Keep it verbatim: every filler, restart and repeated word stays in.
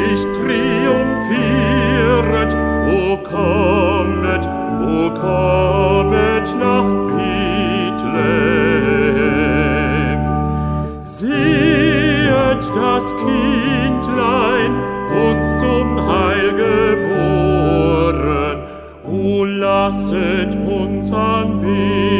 König triumphieret, o kommet, o kommet nach Bethlehem. Sehet das Kindlein, uns zum Heil geboren, o lasset uns anbeten.